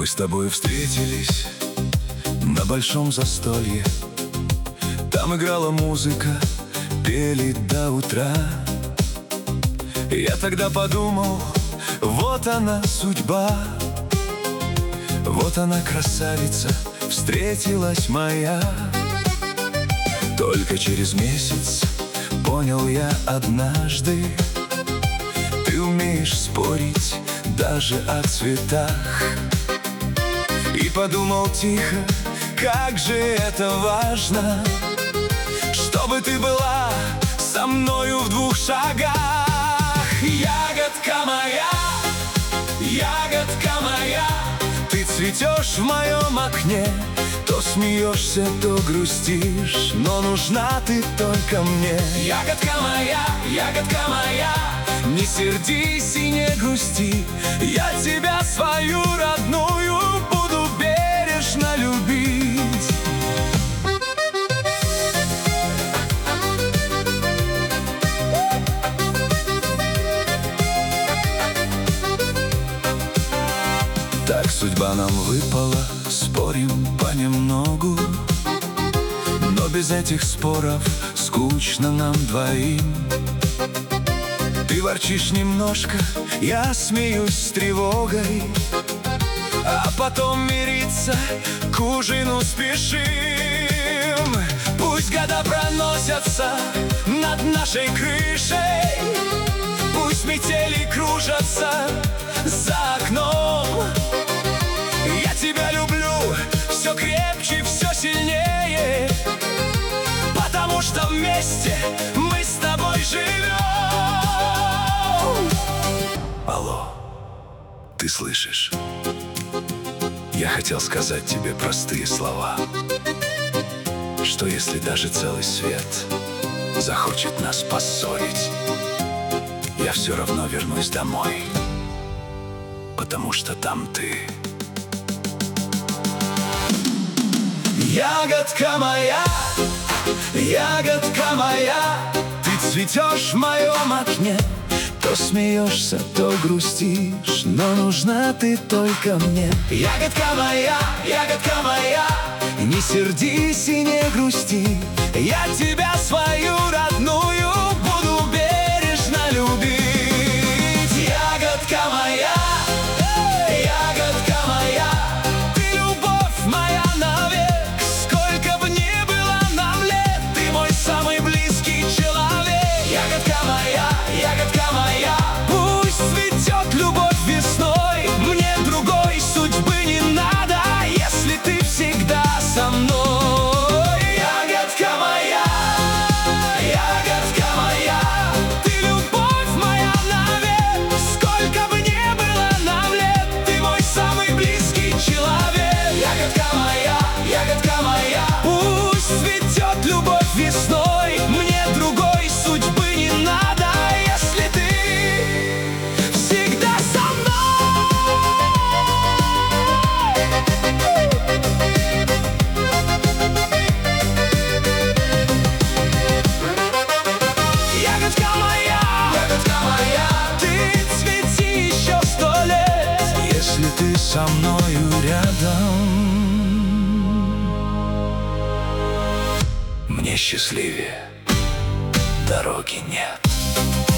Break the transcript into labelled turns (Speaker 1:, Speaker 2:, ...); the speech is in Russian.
Speaker 1: Мы с тобой встретились на большом застолье. Там играла музыка, пели до утра. Я тогда подумал, вот она судьба. Вот она красавица, встретилась моя. Только через месяц понял я однажды: ты умеешь спорить даже о цветах. И подумал тихо, как же это важно, чтобы ты была со мною в 2 шагах. Ягодка моя, ягодка моя, ты цветешь в моем окне. То смеешься, то грустишь, но нужна ты только мне. Ягодка моя, не сердись и не грусти. Я тебя, свою родную, буду бережно любить. Так судьба нам выпала, спорим понемногу, но без этих споров скучно нам двоим. Ты ворчишь немножко, я смеюсь с тревогой, а потом мириться к ужину спешим. Пусть года проносятся над нашей крышей, пусть метели кружатся за окном. Я тебя люблю все крепче, все сильнее, потому что вместе мы с тобой живем. Алло, ты слышишь? Я хотел сказать тебе простые слова, что если даже целый свет захочет нас поссорить, я все равно вернусь домой, потому что там ты. Ягодка моя, ягодка моя, ты цветешь в моем окне. То смеешься, то грустишь, но нужна ты только мне. Ягодка моя, не сердись и не грусти. Я тебя, свою родную, буду бережно любить. Ягодка моя, ягодка моя, ты любовь моя навек. Сколько бы ни было нам лет, ты мой самый близкий человек. Ягодка моя, пусть цветет любовь весной. Мне другой судьбы не надо, если ты всегда со мной. Ягодка моя, ты любовь моя навек. Сколько бы ни было нам лет, ты мой самый близкий человек. Ягодка моя, пусть цветет любовь весной. Мне другой судьбы не надо, если ты всегда со мной. Ягодка моя, ты цвети еще 100 лет, если ты со мною рядом. Мне счастливее дороги нет.